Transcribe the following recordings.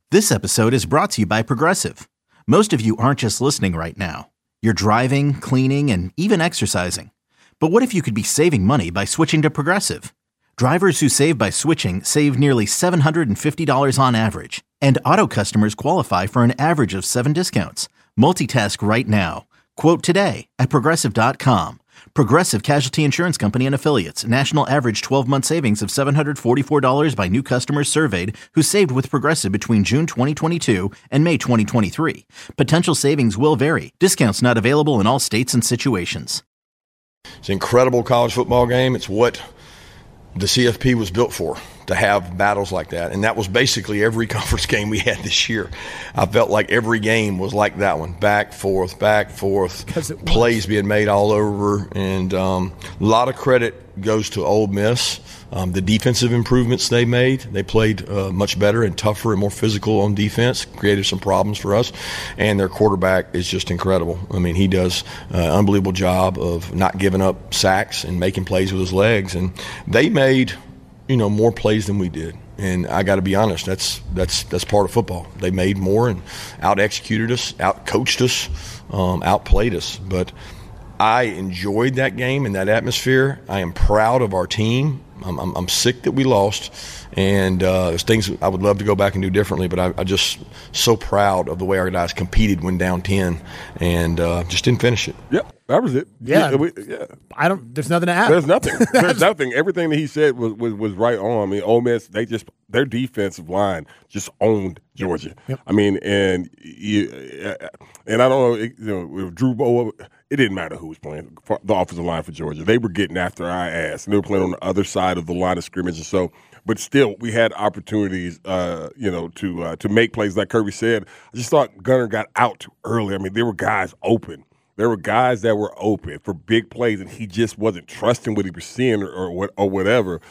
This episode is brought to you by Progressive. Most of you aren't just listening right now. You're driving, cleaning, and even exercising. But what if you could be saving money by switching to Progressive? Drivers who save by switching save nearly $750 on average. And auto customers qualify for an average of 7 discounts. Multitask right now. Quote today at Progressive.com. Progressive Casualty Insurance Company and Affiliates. National average 12-month savings of $744 by new customers surveyed who saved with Progressive between June 2022 and May 2023. Potential savings will vary. Discounts not available in all states and situations. It's an incredible college football game. It's what the CFP was built for, to have battles like that. And that was basically every conference game we had this year. I felt like every game was like that one. Back, forth, plays being made all over. And a lot of credit goes to Ole Miss. The defensive improvements they made. They played much better and tougher and more physical on defense, created some problems for us. And their quarterback is just incredible. I mean, he does an unbelievable job of not giving up sacks and making plays with his legs. And they made more plays than we did. And I got to be honest, that's part of football. They made more and out-executed us, out-coached us, outplayed us. But I enjoyed that game and that atmosphere. I am proud of our team. I'm sick that we lost, and there's things I would love to go back and do differently, but I'm just so proud of the way our guys competed when down 10 and just didn't finish it. Yep, that was it. Yeah. Yeah. There's nothing to add. There's nothing. There's nothing. Everything that he said was right on. I mean, Ole Miss, their defensive line just owned Georgia. Yep. I mean, and I don't know, with Drew Bowe, it didn't matter who was playing the offensive line for Georgia. They were getting after our ass, and they were playing on the other side of the line of scrimmage. And so, but still, we had opportunities, to make plays. Like Kirby said, I just thought Gunner got out too early. I mean, there were guys open. There were guys that were open for big plays, and he just wasn't trusting what he was seeing or whatever.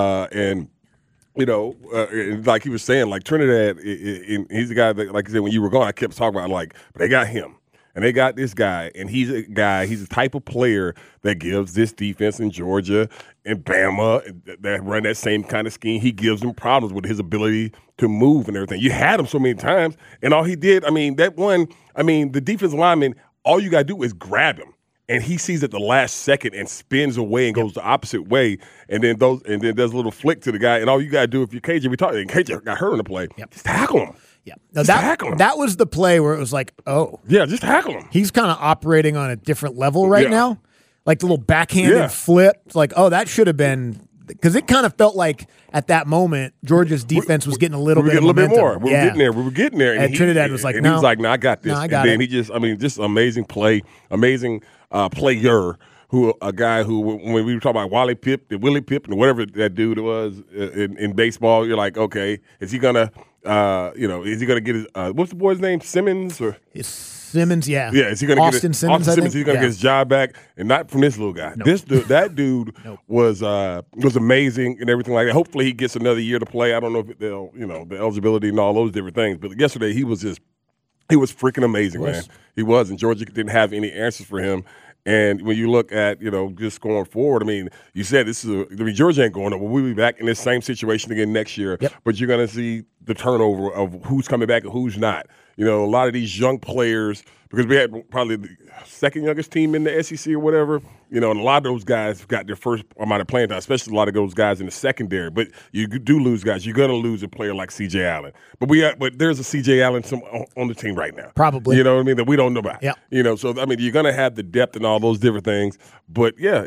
Like he was saying, like Trinidad, he's a guy that, like I said, when you were gone, I kept talking about, but they got him. And they got this guy, and he's a type of player that gives this defense in Georgia and Bama that run that same kind of scheme. He gives them problems with his ability to move and everything. You had him so many times, and all he did, the defensive lineman, all you got to do is grab him. And he sees at the last second and spins away and goes the opposite way, and then does a little flick to the guy. And all you got to do, if you're KJ, KJ got hurt in the play, just tackle him. Yeah, no, that was the play where it was like, oh. Yeah, just tackle him. He's kind of operating on a different level right now. Like the little backhanded flip. It's like, oh, that should have been – because it kind of felt like at that moment Georgia's defense was getting a little bit more. We were getting there. And Trinidad was like, no. He was like, no, I got this. No, I got it. And then just amazing play, amazing player. A guy who, when we were talking about Willie Pipp and whatever that dude was in baseball, you're like, okay, is he gonna get his what's the boy's name? Simmons or Simmons? Yeah, yeah. Is he gonna Austin get Simmons? Austin Simmons? He's gonna get his job back, and not from this little guy. Nope. That dude was amazing and everything like that. Hopefully, he gets another year to play. I don't know if they'll the eligibility and all those different things. But yesterday, he was freaking amazing, man. He was, and Georgia didn't have any answers for him. And when you look at, just going forward, you said Georgia ain't going up. We'll be back in this same situation again next year. Yep. But you're going to see the turnover of who's coming back and who's not. A lot of these young players, because we had probably the second youngest team in the SEC or whatever, and a lot of those guys got their first amount of playing time, especially a lot of those guys in the secondary. But you do lose guys. You're going to lose a player like C.J. Allen. But there's a C.J. Allen on the team right now. Probably. You know what I mean? That we don't know about. Yeah. So, you're going to have the depth and all those different things. But, yeah,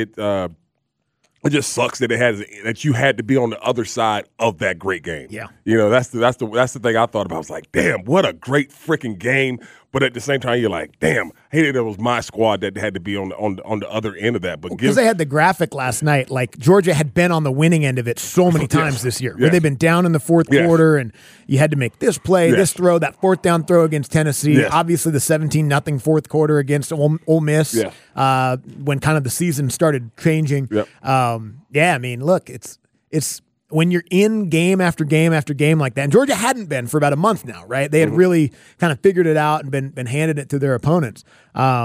it just sucks that you had to be on the other side of that great game. Yeah. That's the thing I thought about. I was like, damn, what a great freaking game. But at the same time, you're like, damn, I hated it was my squad that had to be on the other end of that. But because they had the graphic last night, like Georgia had been on the winning end of it so many times this year. Where they've been down in the fourth quarter, and you had to make this play, this throw, that fourth down throw against Tennessee. Obviously, the 17-0 fourth quarter against Ole Miss when kind of the season started changing. Look, it's when you're in game after game after game like that, and Georgia hadn't been for about a month now, right? They had really kind of figured it out and been handed it to their opponents.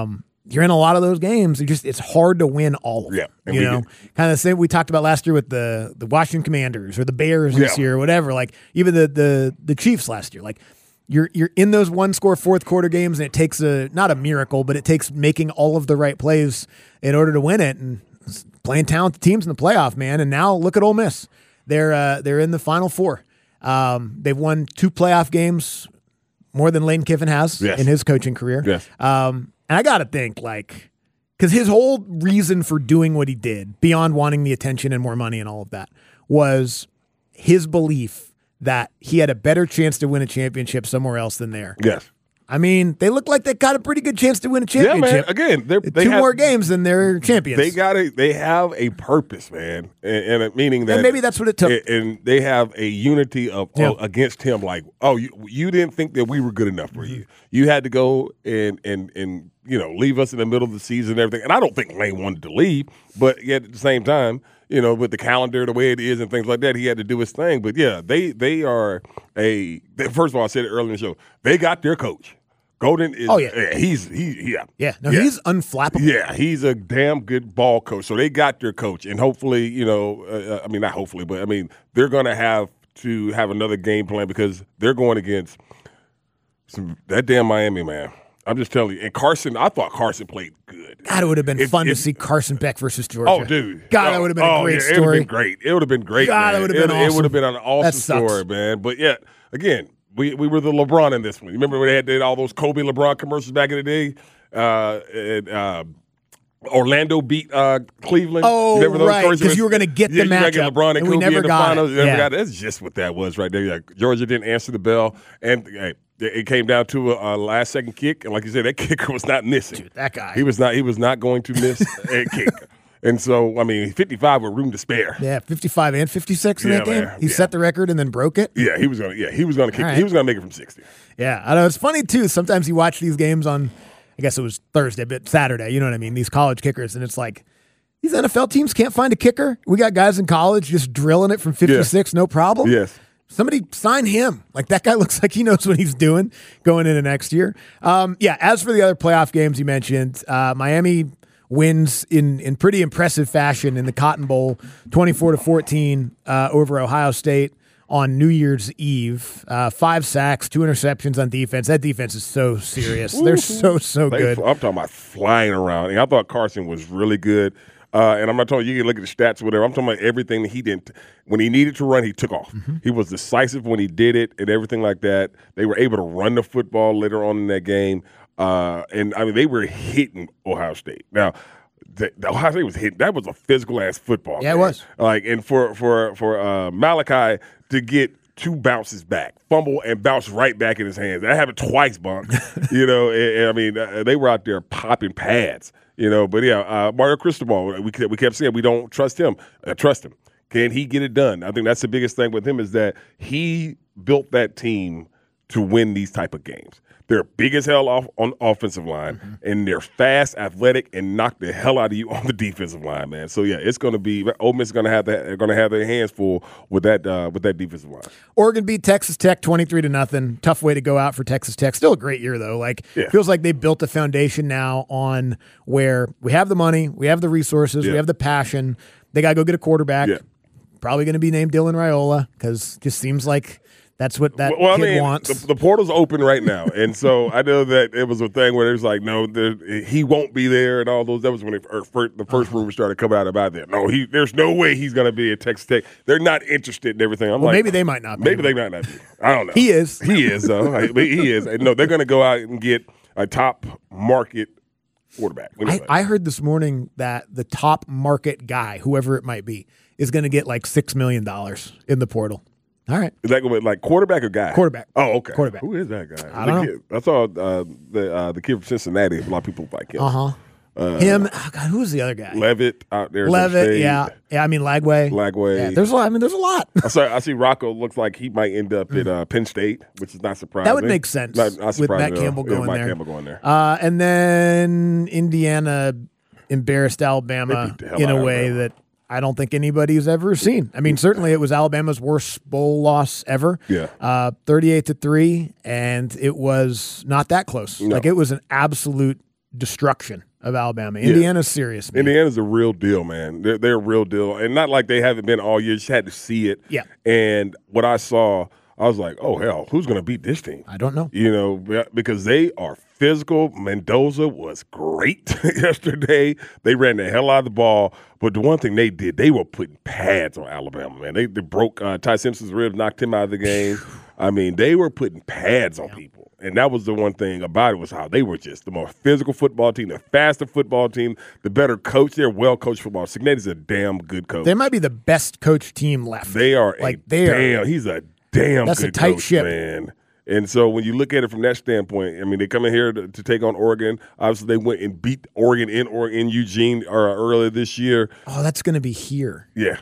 you're in a lot of those games. It's hard to win all of them. Yeah, you know, kind of the same we talked about last year with the Washington Commanders or the Bears this year, or whatever. Like even the Chiefs last year. Like you're in those 1-score fourth quarter games, and it takes not a miracle, but it takes making all of the right plays in order to win it, and playing talented teams in the playoff, man. And now look at Ole Miss. They're in the Final Four. They've won 2 playoff games, more than Lane Kiffin has in his coaching career. Yes. And I got to think, like, because his whole reason for doing what he did, beyond wanting the attention and more money and all of that, was his belief that he had a better chance to win a championship somewhere else than there. Yes. I mean, they look like they got a pretty good chance to win a championship. Yeah, man. Again, they 2 more games and they're champions. They have a purpose, man, and meaning that, and maybe that's what it took. And they have a unity of against him. Like, oh, you didn't think that we were good enough for you. You had to go and leave us in the middle of the season and everything. And I don't think Lane wanted to leave, but yet at the same time, with the calendar the way it is and things like that, he had to do his thing. But yeah, they are first of all, I said it earlier in the show, they got their coach. Golden is he's unflappable. Yeah, he's a damn good ball coach. So they got their coach, and hopefully, not hopefully, but I mean, they're going to have another game plan because they're going against that damn Miami, man. I'm just telling you. And Carson, I thought Carson played good. God, it would have been fun to see Carson Beck versus Georgia. Oh, dude. God, that would have been a great story. It would have been great. It would have been great. God, man. It would have been awesome. It would have been an awesome story, man. But yeah, again, we were the LeBron in this one. You remember when they did all those Kobe LeBron commercials back in the day? Orlando beat Cleveland. Oh, right, because you were going to get the matchup. Get LeBron and Kobe we never in the got finals. it. That's just what that was right there. Like, Georgia didn't answer the bell, and it came down to a last-second kick. And like you said, that kicker was not missing. Dude, that guy. He was not going to miss a kick. And so, I mean, 55 with room to spare. Yeah, 55 and 56 in that game. Man. He set the record and then broke it. Yeah, he was going to kick. Right. He was going to make it from 60. Yeah, I know. It's funny, too. Sometimes you watch these games on, I guess it was Thursday, but Saturday, you know what I mean? These college kickers, and it's like, these NFL teams can't find a kicker. We got guys in college just drilling it from 56, no problem. Yes. Somebody sign him. Like, that guy looks like he knows what he's doing going into next year. As for the other playoff games you mentioned, Miami wins in pretty impressive fashion in the Cotton Bowl, 24-14 over Ohio State on New Year's Eve. 5 sacks, 2 interceptions on defense. That defense is so serious. They're so good. I'm talking about flying around. And I thought Carson was really good. And I'm not talking, you can look at the stats or whatever. I'm talking about everything that he didn't. When he needed to run, he took off. Mm-hmm. He was decisive when he did it and everything like that. They were able to run the football later on in that game. And I mean, they were hitting Ohio State. Now, the Ohio State was hitting. That was a physical ass football. Yeah, game. It was. Like, and for Malachi to get 2 bounces back, fumble and bounce right back in his hands. That happened twice, Bunk. And I mean, they were out there popping pads. But yeah, Mario Cristobal. We kept saying we don't trust him. Trust him. Can he get it done? I think that's the biggest thing with him is that he built that team to win these type of games. They're big as hell on offensive line, and they're fast, athletic, and knock the hell out of you on the defensive line, man. So yeah, it's going to be Ole Miss is going to have that. They're going to have their hands full with that defensive line. Oregon beat Texas Tech 23-0. Tough way to go out for Texas Tech. Still a great year though. Feels like they built a foundation now on where we have the money, we have the resources, we have the passion. They got to go get a quarterback. Yeah. Probably going to be named Dylan Raiola because just seems like. That's what that kid wants. The portal's open right now, and so I know that it was a thing where it was like, no, he won't be there, and all those. That was when the first rumors started coming out about that. No, there's no way he's going to be at Texas Tech. They're not interested in everything. Maybe they might not be. Maybe they might not be. I don't know. He is. He is, though. He is. And no, they're going to go out and get a top market quarterback. I heard this morning that the top market guy, whoever it might be, is going to get like $6 million in the portal. All right. Is that going to be like quarterback or guy? Quarterback. Oh, okay. Quarterback. Who is that guy? I don't know. I saw the kid from Cincinnati. A lot of people like him. Him. Oh God, who was the other guy? Levitt out there. Levitt. Yeah. I mean Lagway. Yeah, there's a lot. There's a lot. I see Rocco looks like he might end up at Penn State, which is not surprising. That would make sense with Matt Campbell going there. And then Indiana embarrassed Alabama in a way that I don't think anybody's ever seen. I mean, certainly it was Alabama's worst bowl loss ever. Yeah. 38-3, and it was not that close. No. Like, it was an absolute destruction of Alabama. Indiana's serious, man. Indiana's a real deal, man. They're a real deal. And not like they haven't been all year. You just had to see it. Yeah. And what I saw, I was like, oh, hell, who's going to beat this team? I don't know. You know, because they are physical. Mendoza was great yesterday. They ran the hell out of the ball. But the one thing they did, they were putting pads on Alabama, man. They broke Ty Simpson's ribs, knocked him out of the game. I mean, they were putting pads on people. And that was the one thing about it, was how they were just the more physical football team, the faster football team, the better coach. They're well-coached football. Signetti's a damn good coach. They might be the best coached team left. They are he's a damn that's good a tight coach, ship, man. And so when you look at it from that standpoint, I mean, they come in here to take on Oregon. Obviously, they went and beat Oregon in Eugene earlier this year. Oh, that's going to be here. Yeah.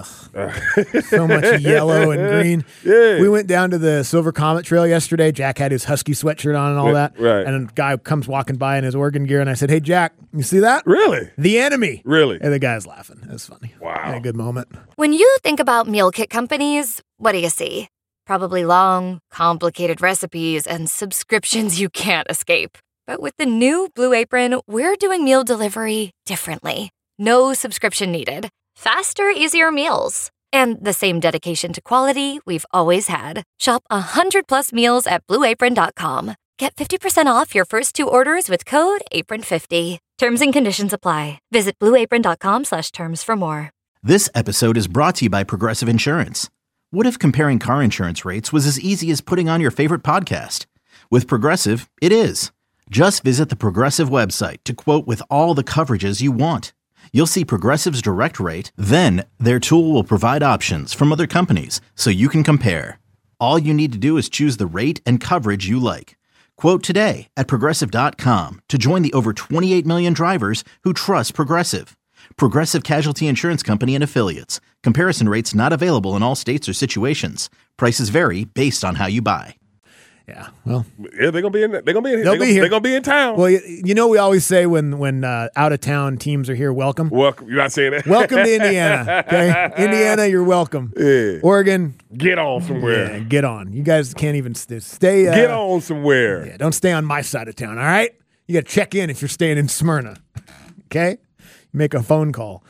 So much yellow and green. Yeah. We went down to the Silver Comet Trail yesterday. Jack had his Husky sweatshirt on and all that. Right. And a guy comes walking by in his Oregon gear, and I said, "Hey, Jack, you see that? Really? The enemy." Really? And the guy's laughing. It was funny. Wow. Had a good moment. When you think about meal kit companies, what do you see? Probably long, complicated recipes and subscriptions you can't escape. But with the new Blue Apron, we're doing meal delivery differently. No subscription needed. Faster, easier meals. And the same dedication to quality we've always had. Shop 100+ meals at BlueApron.com. Get 50% off your first 2 orders with code APRON50. Terms and conditions apply. Visit BlueApron.com/terms for more. This episode is brought to you by Progressive Insurance. What if comparing car insurance rates was as easy as putting on your favorite podcast? With Progressive, it is. Just visit the Progressive website to quote with all the coverages you want. You'll see Progressive's direct rate, then their tool will provide options from other companies so you can compare. All you need to do is choose the rate and coverage you like. Quote today at Progressive.com to join the over 28 million drivers who trust Progressive. Progressive Casualty Insurance Company and Affiliates. Comparison rates not available in all states or situations. Prices vary based on how you buy. Yeah, well, yeah, they're gonna be in. They're gonna be here. They'll be here. They're gonna be in town. Well, you know, we always say when out of town teams are here, welcome. Welcome. You're not saying that. Welcome to Indiana. Okay, Indiana, you're welcome. Yeah. Oregon, get on somewhere. Yeah, get on. You guys can't even stay. Get on somewhere. Yeah, don't stay on my side of town. All right, you got to check in if you're staying in Smyrna. Okay, make a phone call.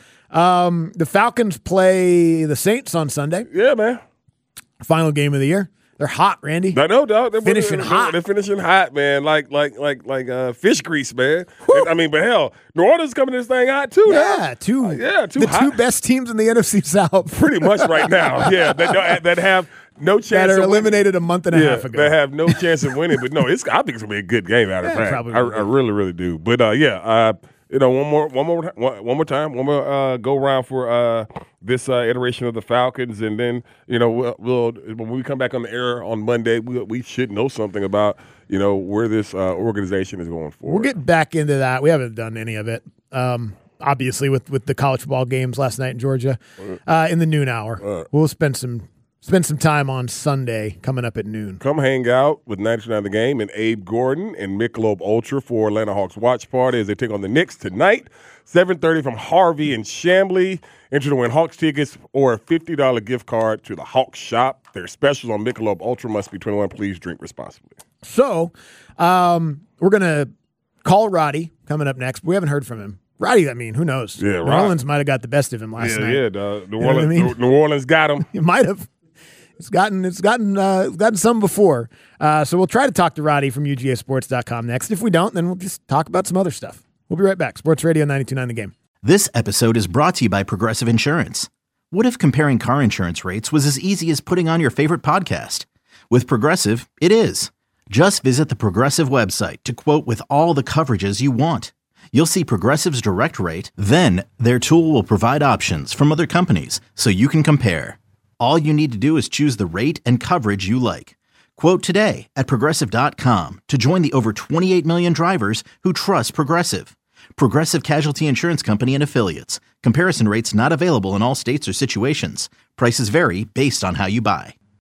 The Falcons play the Saints on Sunday. Yeah, man. Final game of the year. They're hot, Randy. No doubt. They're finishing hot. They're finishing hot, man. Like fish grease, man. I mean, but hell, New Orleans coming this thing hot too. Yeah, the hot. 2 best teams in the NFC South. Pretty much right now. Yeah, that have no chance. That are of eliminated a month and a half ago. They have no chance of winning. But no, I think it's gonna be a good game. Out of fact, probably I really, really do. But one more time, go around for this iteration of the Falcons, and then we'll when we come back on the air on Monday, we should know something about where this organization is going forward. We'll get back into that. We haven't done any of it, obviously, with the college football games last night in Georgia in the noon hour. We'll spend some time on Sunday coming up at noon. Come hang out with 99 The Game and Abe Gordon and Michelob Ultra for Atlanta Hawks watch party as they take on the Knicks tonight, 7:30 from Harvey and Chamblee. Enter to win Hawks tickets or a $50 gift card to the Hawks shop. Their specials on Michelob Ultra must be 21. Please drink responsibly. So we're going to call Roddy coming up next. We haven't heard from him. Roddy, I mean, who knows? Yeah, New Orleans might have got the best of him last night. Yeah, New Orleans got him. It might have. It's gotten some before. So we'll try to talk to Roddy from UGAsports.com next. If we don't, then we'll just talk about some other stuff. We'll be right back. Sports Radio 92.9 The Game. This episode is brought to you by Progressive Insurance. What if comparing car insurance rates was as easy as putting on your favorite podcast? With Progressive, it is. Just visit the Progressive website to quote with all the coverages you want. You'll see Progressive's direct rate, then their tool will provide options from other companies so you can compare. All you need to do is choose the rate and coverage you like. Quote today at Progressive.com to join the over 28 million drivers who trust Progressive. Progressive Casualty Insurance Company and Affiliates. Comparison rates not available in all states or situations. Prices vary based on how you buy.